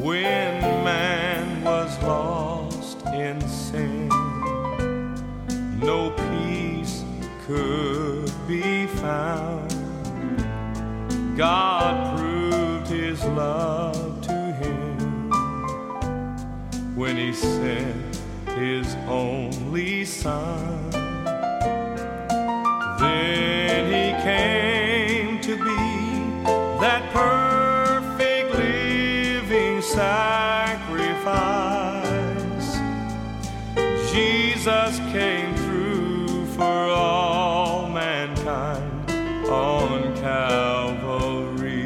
when man was lost in sin. No peace could be found. God proved his love to him when he sent his only Son. Then he came to be that perfect living sacrifice. Jesus came through for all mankind on Calvary.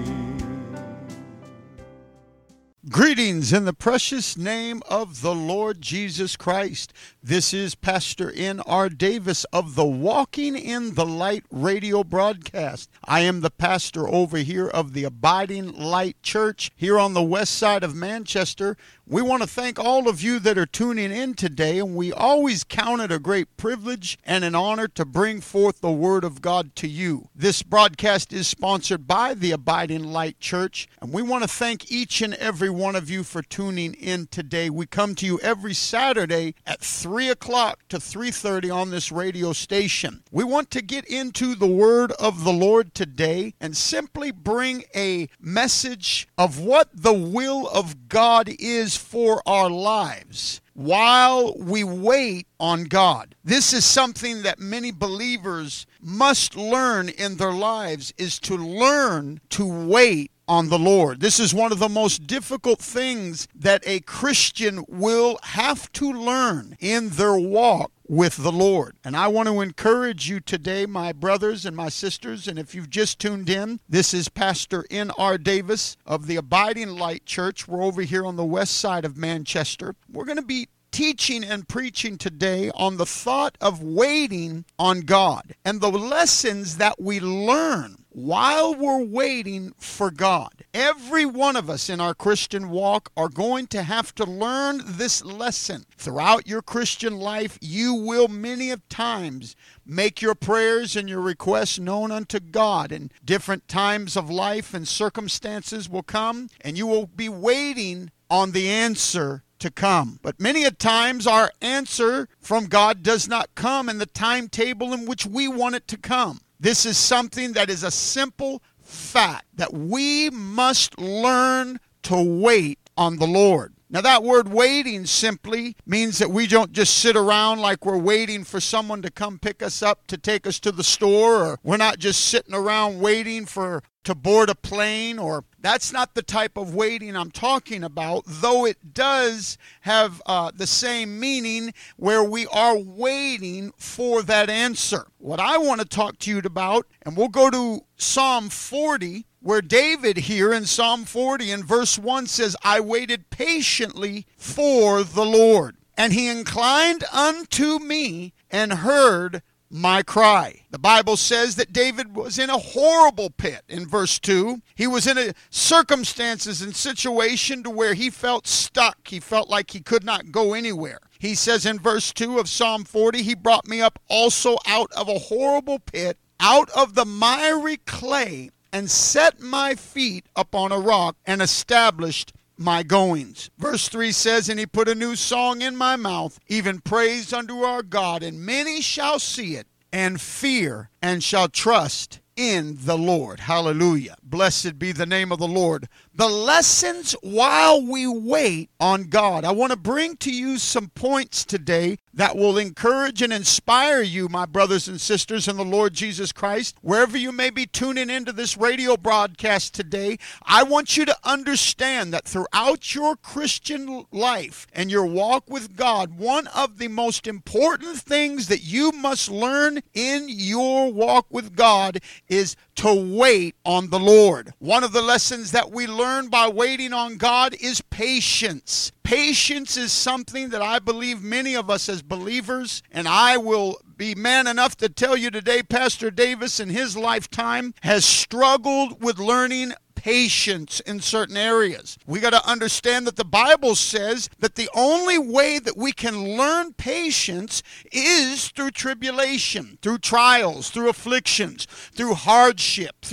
Greetings in the precious name of the Lord Jesus Christ. This is Pastor N.R. Davis of the Walking in the Light radio broadcast. I am the pastor over here of the Abiding Light Church here on the west side of Manchester. We want to thank all of you that are tuning in today, and we always count it a great privilege and an honor to bring forth the Word of God to you. This broadcast is sponsored by the Abiding Light Church, and we want to thank each and every one of you for tuning in today. We come to you every Saturday at 3 o'clock to 3:30 on this radio station. We want to get into the Word of the Lord today and simply bring a message of what the will of God is for our lives while we wait on God. This is something that many believers must learn in their lives, is to learn to wait on the Lord. This is one of the most difficult things that a Christian will have to learn in their walk with the Lord. And I want to encourage you today, my brothers and my sisters, and if you've just tuned in, this is Pastor N.R. Davis of the Abiding Light Church. We're over here on the west side of Manchester. We're going to be teaching and preaching today on the thought of waiting on God and the lessons that we learn while we're waiting for God. Every one of us in our Christian walk are going to have to learn this lesson. Throughout your Christian life, you will many of times make your prayers and your requests known unto God, and different times of life and circumstances will come, and you will be waiting on the answer to come. But many a times our answer from God does not come in the timetable in which we want it to come. This is something that is a simple fact, that we must learn to wait on the Lord. Now, that word waiting simply means that we don't just sit around like we're waiting for someone to come pick us up to take us to the store, or we're not just sitting around waiting to board a plane, or that's not the type of waiting I'm talking about, though it does have the same meaning where we are waiting for that answer. What I want to talk to you about, and we'll go to Psalm 40, where David here in Psalm 40 in verse 1 says, I waited patiently for the Lord, and he inclined unto me and heard my cry. The Bible says that David was in a horrible pit in verse 2. He was in a circumstances and situation to where he felt stuck. He felt like he could not go anywhere. He says in verse 2 of Psalm 40, he brought me up also out of a horrible pit, out of the miry clay, and set my feet upon a rock, and established my goings. Verse 3 says, and he put a new song in my mouth, even praise unto our God, and many shall see it, and fear, and shall trust in the Lord. Hallelujah. Blessed be the name of the Lord. The lessons while we wait on God. I want to bring to you some points today that will encourage and inspire you, my brothers and sisters in the Lord Jesus Christ. Wherever you may be tuning into this radio broadcast today, I want you to understand that throughout your Christian life and your walk with God, one of the most important things that you must learn in your walk with God is to wait on the Lord. One of the lessons that we learn by waiting on God is patience. Patience is something that I believe many of us as believers, and I will be man enough to tell you today, Pastor Davis in his lifetime has struggled with learning patience in certain areas. We got to understand that the Bible says that the only way that we can learn patience is through tribulation, through trials, through afflictions, through hardship, through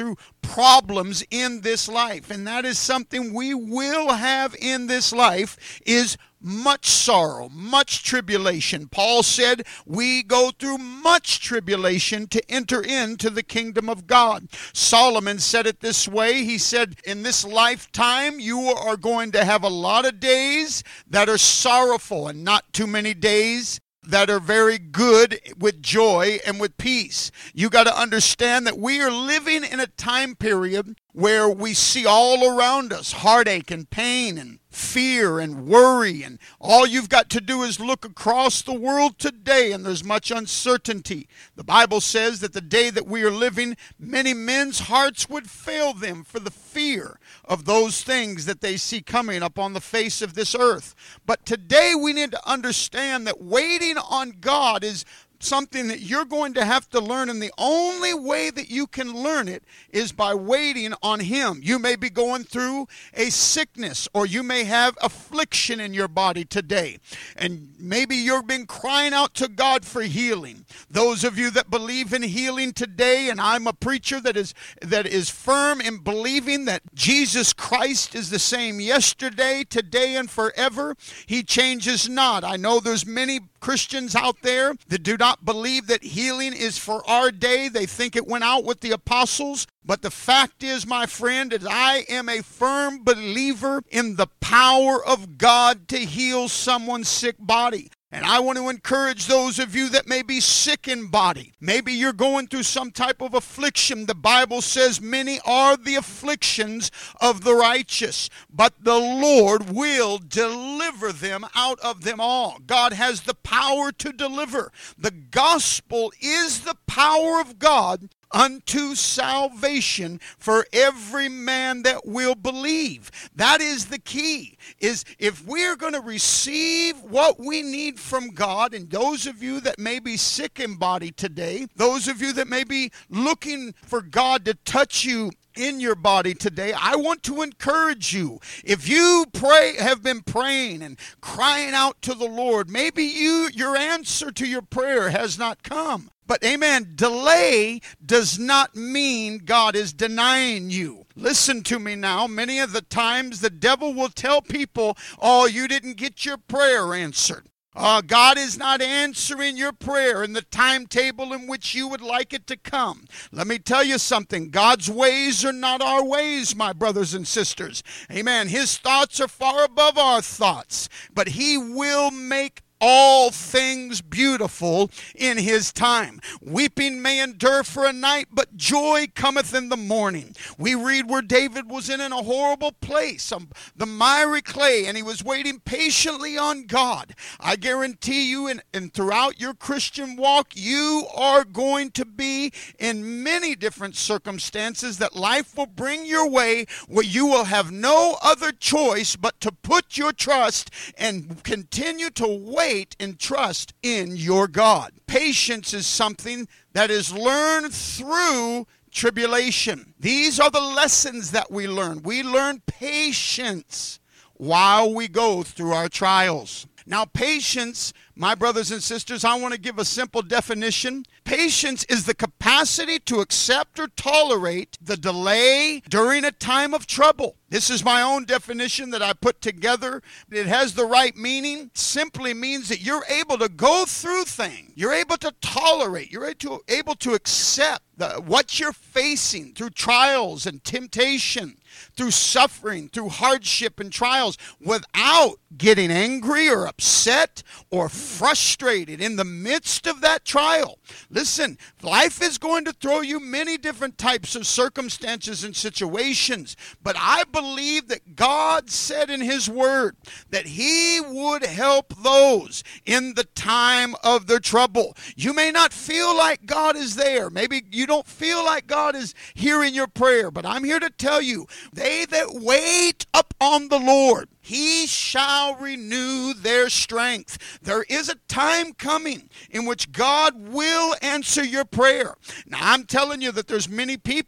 problems in this life, and that is something we will have in this life, is much sorrow, much tribulation. Paul said we go through much tribulation to enter into the kingdom of God. Solomon said it this way. He said, in this lifetime, you are going to have a lot of days that are sorrowful and not too many days that are very good with joy and with peace. You got to understand that we are living in a time period where we see all around us heartache and pain and fear and worry, and all you've got to do is look across the world today, and there's much uncertainty. The Bible says that the day that we are living, many men's hearts would fail them for the fear of those things that they see coming up on the face of this earth. But today we need to understand that waiting on God is something that you're going to have to learn, and the only way that you can learn it is by waiting on Him. You may be going through a sickness, or you may have affliction in your body today, and maybe you've been crying out to God for healing. Those of you that believe in healing today, and I'm a preacher that is firm in believing that Jesus Christ is the same yesterday, today, and forever. He changes not. I know there's many Christians out there that do not believe that healing is for our day. They think it went out with the apostles. But the fact is, my friend, that I am a firm believer in the power of God to heal someone's sick body. And I want to encourage those of you that may be sick in body. Maybe you're going through some type of affliction. The Bible says many are the afflictions of the righteous, but the Lord will deliver them out of them all. God has the power to deliver. The gospel is the power of God unto salvation for every man that will believe. That is the key, is if we're going to receive what we need from God, and those of you that may be sick in body today, those of you that may be looking for God to touch you in your body today, I want to encourage you. If you have been praying and crying out to the Lord, maybe your answer to your prayer has not come. But amen, delay does not mean God is denying you. Listen to me now. Many of the times the devil will tell people, oh, you didn't get your prayer answered. God is not answering your prayer in the timetable in which you would like it to come. Let me tell you something. God's ways are not our ways, my brothers and sisters. Amen. His thoughts are far above our thoughts, but He will make all things beautiful in His time. Weeping may endure for a night, but joy cometh in the morning. We read where David was in a horrible place, the miry clay, and he was waiting patiently on God. I guarantee you, and throughout your Christian walk, you are going to be in many different circumstances that life will bring your way, where you will have no other choice but to put your trust and continue to wait and trust in your God. Patience is something that is learned through tribulation. These are the lessons that we learn. We learn patience while we go through our trials. Now, patience, my brothers and sisters, I want to give a simple definition. Patience is the capacity to accept or tolerate the delay during a time of trouble. This is my own definition that I put together. It has the right meaning. Simply means that you're able to go through things. You're able to tolerate. You're able to accept what you're facing through trials and temptation, through suffering, through hardship and trials, without getting angry or upset or frustrated in the midst of that trial. Listen, life is going to throw you many different types of circumstances and situations, but I believe that God said in His Word that He would help those in the time of their trouble. You may not feel like God is there. Maybe you don't feel like God is hearing your prayer, but I'm here to tell you, they that wait upon the Lord, He shall renew their strength. There is a time coming in which God will answer your prayer. Now, I'm telling you that there's many people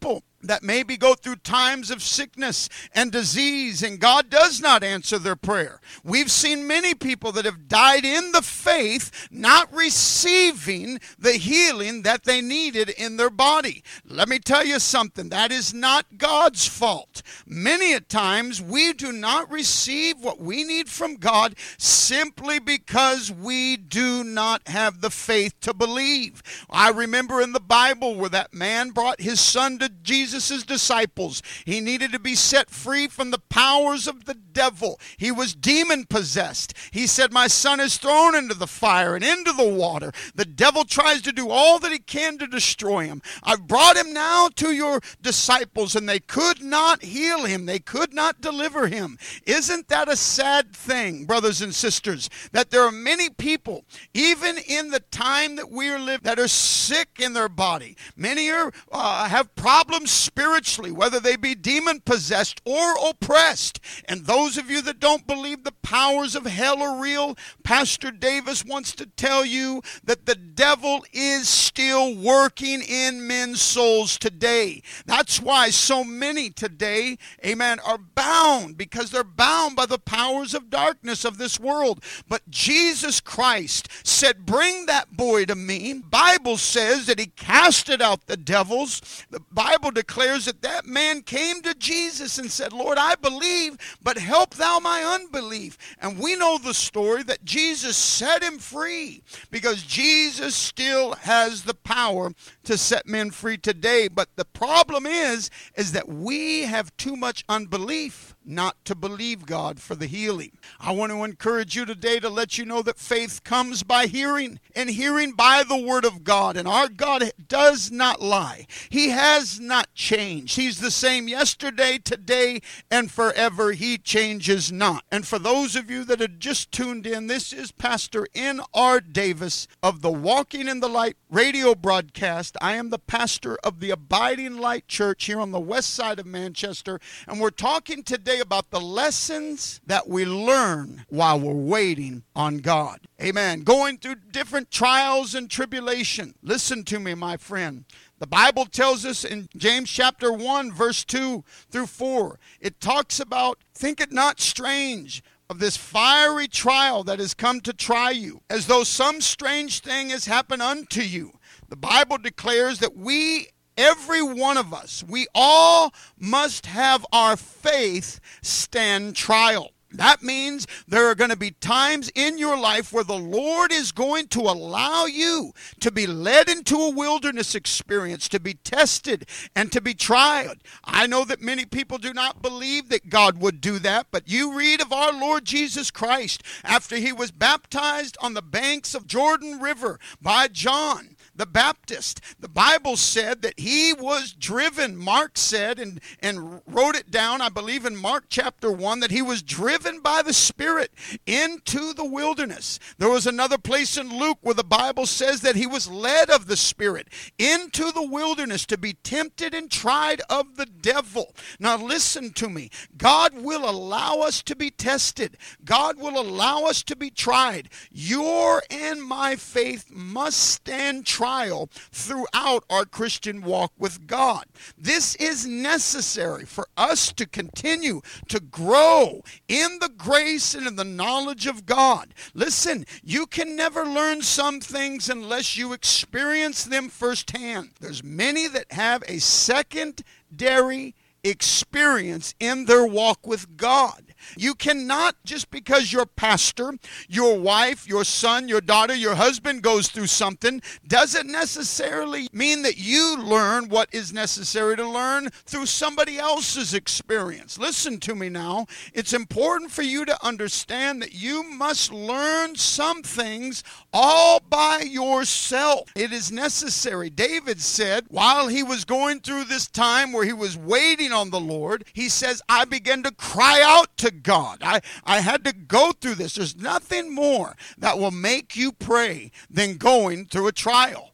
that maybe go through times of sickness and disease, and God does not answer their prayer. We've seen many people that have died in the faith, not receiving the healing that they needed in their body. Let me tell you something, that is not God's fault. Many a times we do not receive what we need from God simply because we do not have the faith to believe. I remember in the Bible where that man brought his son to Jesus' disciples. He needed to be set free from the powers of the devil. He was demon possessed. He said, my son is thrown into the fire and into the water. The devil tries to do all that he can to destroy him. I've brought him now to your disciples, and they could not heal him. They could not deliver him. Isn't that a sad thing, brothers and sisters, that there are many people, even in the time that we are living, that are sick in their body. Many are have problems spiritually, whether they be demon-possessed or oppressed. And those of you that don't believe the powers of hell are real, Pastor Davis wants to tell you that the devil is still working in men's souls today. That's why so many today, amen, are bound, because they're bound by the powers of darkness of this world. But Jesus Christ said, bring that boy to me. Bible says that he casted out the devils. The Bible declares that that man came to Jesus and said, Lord, I believe, but help thou my unbelief. And we know the story that Jesus set him free, because Jesus still has the power to set men free today. But the problem is that we have too much unbelief not to believe God for the healing. I want to encourage you today to let you know that faith comes by hearing, and hearing by the word of God. And our God does not lie. He has not changed. He's the same yesterday, today, and forever. He changes not. And for those of you that have just tuned in, this is Pastor N.R. Davis of the Walking in the Light radio broadcast. I am the pastor of the Abiding Light Church here on the west side of Manchester, and we're talking today about the lessons that we learn while we're waiting on God. Amen. Going through different trials and tribulation. Listen to me, my friend. The Bible tells us in James chapter 1, verse 2 through 4, it talks about, think it not strange of this fiery trial that has come to try you, as though some strange thing has happened unto you. The Bible declares that every one of us, we all must have our faith stand trial. That means there are going to be times in your life where the Lord is going to allow you to be led into a wilderness experience, to be tested and to be tried. I know that many people do not believe that God would do that, but you read of our Lord Jesus Christ after he was baptized on the banks of Jordan River by John the Baptist. The Bible said that he was driven, Mark said, and wrote it down, I believe in Mark chapter 1, that he was driven by the Spirit into the wilderness. There was another place in Luke where the Bible says that he was led of the Spirit into the wilderness to be tempted and tried of the devil. Now listen to me. God will allow us to be tested. God will allow us to be tried. Your and my faith must stand trial throughout our Christian walk with God. This is necessary for us to continue to grow in the grace and in the knowledge of God. Listen, you can never learn some things unless you experience them firsthand. There's many that have a secondary experience in their walk with God. You cannot, just because your pastor, your wife, your son, your daughter, your husband goes through something, doesn't necessarily mean that you learn what is necessary to learn through somebody else's experience. Listen to me now. It's important for you to understand that you must learn some things all by yourself. It is necessary. David said, while he was going through this time where he was waiting on the Lord, he says, I began to cry out to God. I had to go through this. There's nothing more that will make you pray than going through a trial.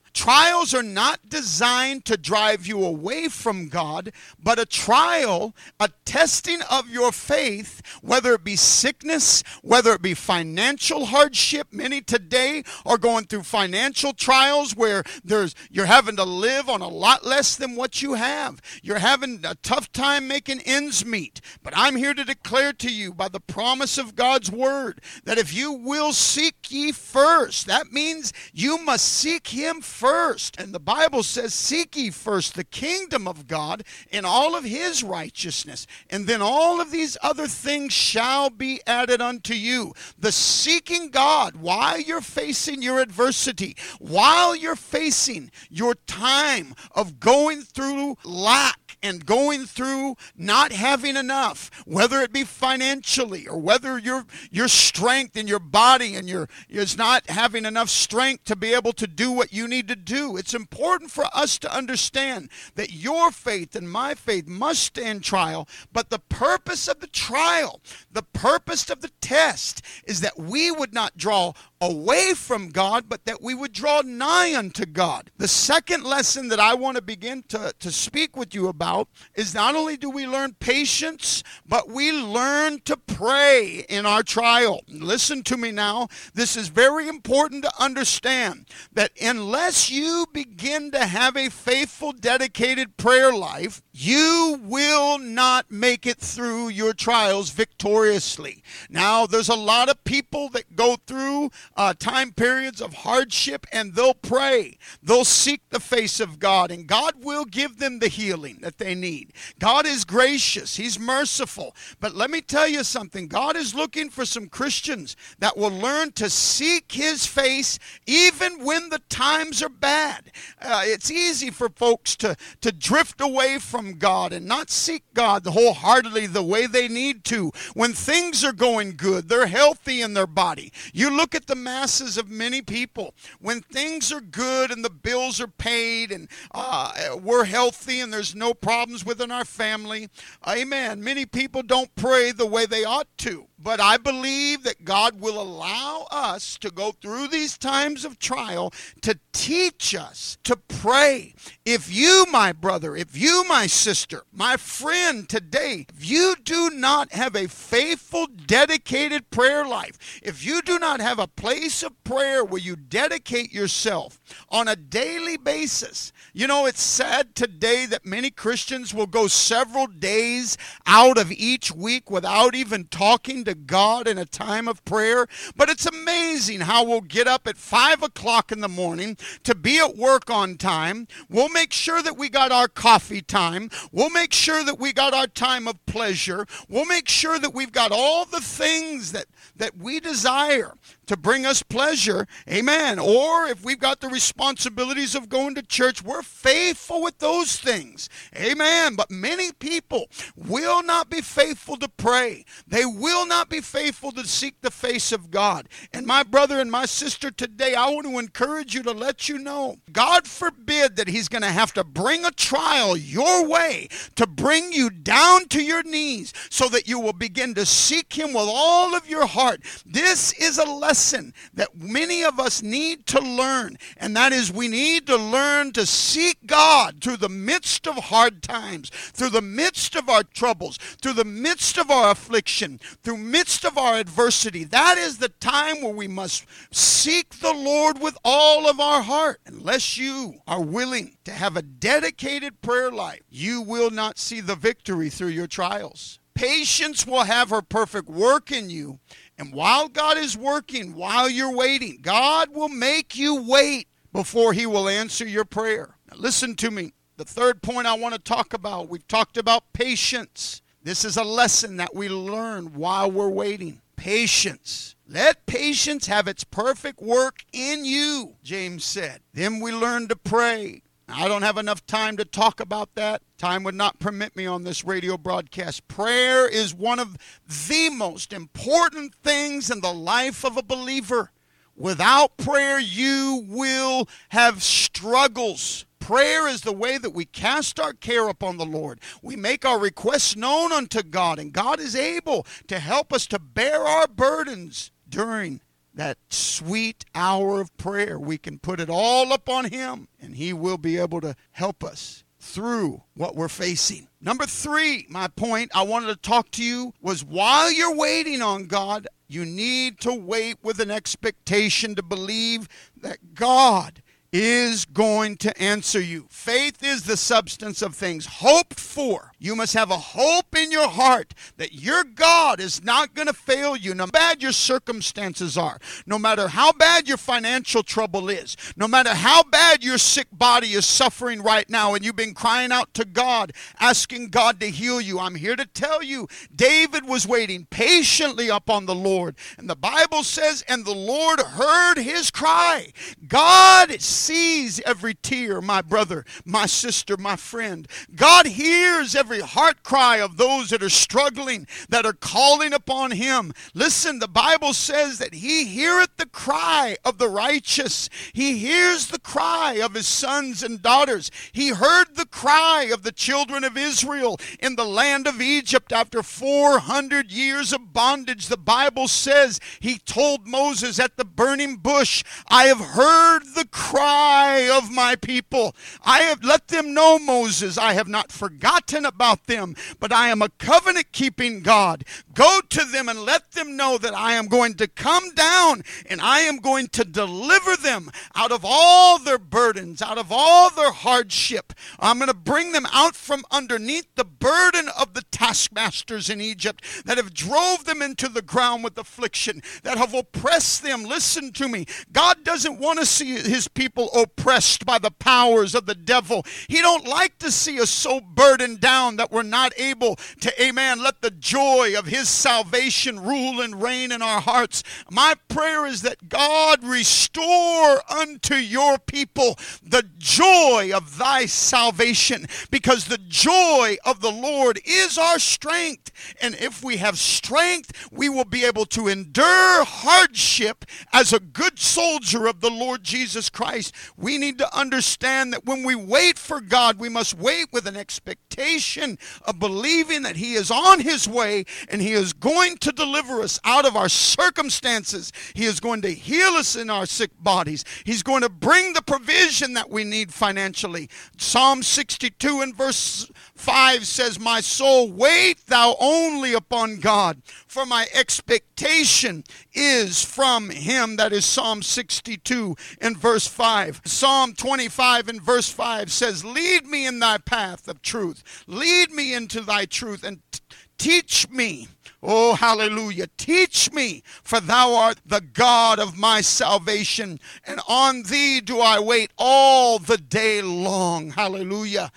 Trials are not designed to drive you away from God, but a trial, a testing of your faith, whether it be sickness, whether it be financial hardship. Many today are going through financial trials where you're having to live on a lot less than what you have. You're having a tough time making ends meet. But I'm here to declare to you by the promise of God's word that if you will seek ye first, that means you must seek him first. And the Bible says, seek ye first the kingdom of God and all of his righteousness, and then all of these other things shall be added unto you. The seeking God while you're facing your adversity, while you're facing your time of going through lack and going through not having enough, whether it be financially or whether your strength in your body and is not having enough strength to be able to do what you need to do. It's important for us to understand that your faith and my faith must stand trial, but the purpose of the trial, the purpose of the test is that we would not draw away from God, but that we would draw nigh unto God. The second lesson that I want to begin to speak with you about is not only do we learn patience, but we learn to pray in our trial. Listen to me now. This is very important to understand that unless you begin to have a faithful, dedicated prayer life, you will not make it through your trials victoriously. Now, there's a lot of people that go through time periods of hardship, and they'll pray. They'll seek the face of God, and God will give them the healing that they need. God is gracious. He's merciful. But let me tell you something. God is looking for some Christians that will learn to seek his face even when the times are bad. It's easy for folks to drift away from God and not seek God wholeheartedly the way they need to. When things are going good, they're healthy in their body. You look at the masses of many people. When things are good and the bills are paid and we're healthy and there's no problems within our family, amen, many people don't pray the way they ought to. But I believe that God will allow us to go through these times of trial to teach us to pray. If you, my brother, if you, my sister, my friend today, if you do not have a faithful, dedicated prayer life, if you do not have a place of prayer where you dedicate yourself on a daily basis, you know, it's sad today that many Christians will go several days out of each week without even talking to God in a time of prayer. But it's amazing how we'll get up at 5 o'clock in the morning to be at work on time. We'll make sure that we got our coffee time. We'll make sure that we got our time of pleasure. We'll make sure that we've got all the things that we desire to bring us pleasure. Amen. Or if we've got the responsibilities of going to church, we're faithful with those things. Amen. But many people will not be faithful to pray. They will not be faithful to seek the face of God. And my brother and my sister, today, I want to encourage you to let you know, God forbid that he's going to have to bring a trial your way to bring you down to your knees so that you will begin to seek him with all of your heart. This is a lesson that many of us need to learn, and that is we need to learn to seek God through the midst of hard times, through the midst of our troubles, through the midst of our affliction, through the midst of our adversity. That is the time where we must seek the Lord with all of our heart. Unless you are willing to have a dedicated prayer life, you will not see the victory through your trials. Patience will have her perfect work in you. And while God is working, while you're waiting, God will make you wait before he will answer your prayer. Now listen to me. The third point I want to talk about, we've talked about patience. This is a lesson that we learn while we're waiting. Patience. Let patience have its perfect work in you, James said. Then we learn to pray. I don't have enough time to talk about that. Time would not permit me on this radio broadcast. Prayer is one of the most important things in the life of a believer. Without prayer, you will have struggles. Prayer is the way that we cast our care upon the Lord. We make our requests known unto God, and God is able to help us to bear our burdens during that sweet hour of prayer, we can put it all up on him, and he will be able to help us through what we're facing. Number 3, my point I wanted to talk to you was, while you're waiting on God, you need to wait with an expectation to believe that God is going to answer you. Faith is the substance of things hoped for. You must have a hope in your heart that your God is not going to fail you, no matter how bad your circumstances are, no matter how bad your financial trouble is, no matter how bad your sick body is suffering right now, and you've been crying out to God, asking God to heal you. I'm here to tell you, David was waiting patiently upon the Lord, and the Bible says, and the Lord heard his cry. God sees every tear, my brother, my sister, my friend. God hears every heart cry of those that are struggling, that are calling upon him. Listen, the Bible says that he heareth the cry of the righteous. He hears the cry of his sons and daughters. He heard the cry of the children of Israel in the land of Egypt after 400 years of bondage. The Bible says he told Moses at the burning bush, I have heard the cry of my people. I have let them know, Moses, I have not forgotten about them, but I am a covenant-keeping God. Go to them and let them know that I am going to come down and I am going to deliver them out of all their burdens, out of all their hardship. I'm going to bring them out from underneath the burden of the taskmasters in Egypt that have drove them into the ground with affliction, that have oppressed them. Listen to me. God doesn't want to see his people oppressed by the powers of the devil. He don't like to see us so burdened down that we're not able to, amen, let the joy of his salvation rule and reign in our hearts. My prayer is that God restore unto your people the joy of thy salvation, because the joy of the Lord is our strength. And if we have strength, we will be able to endure hardship as a good soldier of the Lord Jesus Christ. We need to understand that when we wait for God, we must wait with an expectation of believing that he is on his way and he is going to deliver us out of our circumstances. He is going to heal us in our sick bodies. He's going to bring the provision that we need financially. Psalm 62 and verse 5 says, my soul, wait thou only upon God, for my expectation is from him. That is Psalm 62 and verse 5. Psalm 25 and verse 5 says, lead me in thy path of truth. Lead me into thy truth and teach me. Oh, hallelujah. Teach me, for thou art the God of my salvation, and on thee do I wait all the day long. Hallelujah.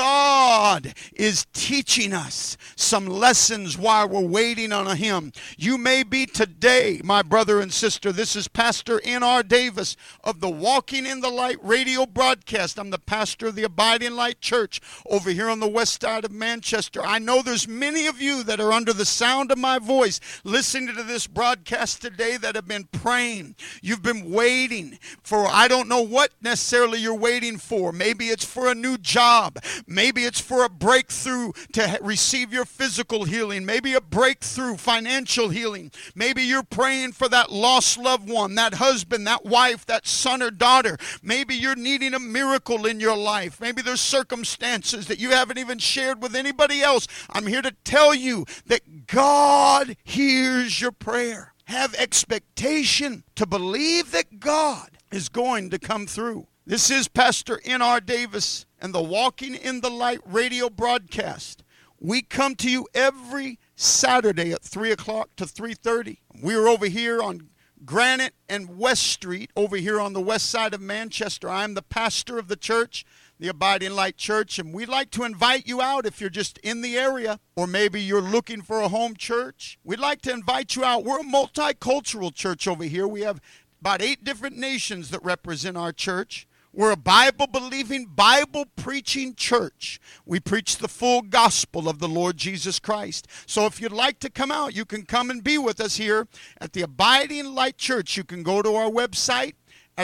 God is teaching us some lessons while we're waiting on him. You may be today, my brother and sister. This is Pastor N.R. Davis of the Walking in the Light radio broadcast. I'm the pastor of the Abiding Light Church over here on the west side of Manchester. I know there's many of you that are under the sound of my voice listening to this broadcast today that have been praying. You've been waiting for, I don't know what necessarily you're waiting for. Maybe it's for a new job. Maybe it's for a breakthrough to receive your physical healing. Maybe a breakthrough financial healing. Maybe you're praying for that lost loved one, that husband, that wife, that son or daughter. Maybe you're needing a miracle in your life. Maybe there's circumstances that you haven't even shared with anybody else. I'm here to tell you that God hears your prayer. Have expectation to believe that God is going to come through. This is Pastor N.R. Davis and the Walking in the Light radio broadcast. We come to you every Saturday at 3 o'clock to 3:30. We're over here on Granite and West Street, over here on the west side of Manchester. I'm the pastor of the church, the Abiding Light Church, and we'd like to invite you out if you're just in the area, or maybe you're looking for a home church. We'd like to invite you out. We're a multicultural church over here. We have about 8 different nations that represent our church. We're a Bible-believing, Bible-preaching church. We preach the full gospel of the Lord Jesus Christ. So if you'd like to come out, you can come and be with us here at the Abiding Light Church. You can go to our website at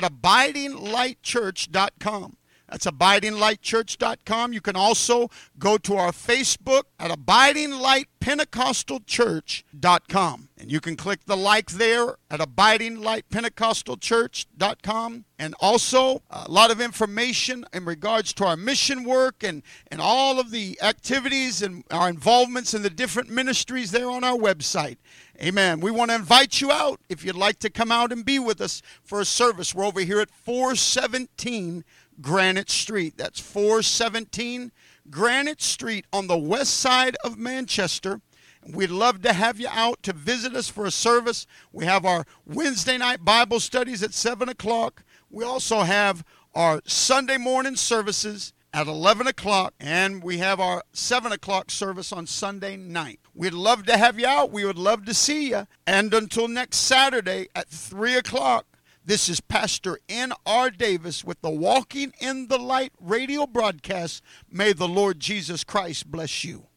abidinglightchurch.com. That's abidinglightchurch.com. You can also go to our Facebook at abidinglightpentecostalchurch.com. And you can click the like there at abidinglightpentecostalchurch.com. And also a lot of information in regards to our mission work and all of the activities and our involvements in the different ministries there on our website. Amen. We want to invite you out if you'd like to come out and be with us for a service. We're over here at 417 Granite Street. That's 417 Granite Street on the west side of Manchester. We'd love to have you out to visit us for a service. We have our Wednesday night Bible studies at 7 o'clock. We also have our Sunday morning services at 11 o'clock, and we have our 7 o'clock service on Sunday night. We'd love to have you out. We would love to see you. And until next Saturday at 3 o'clock, this is Pastor N.R. Davis with the Walking in the Light radio broadcast. May the Lord Jesus Christ bless you.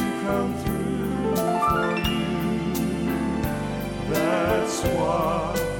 That's why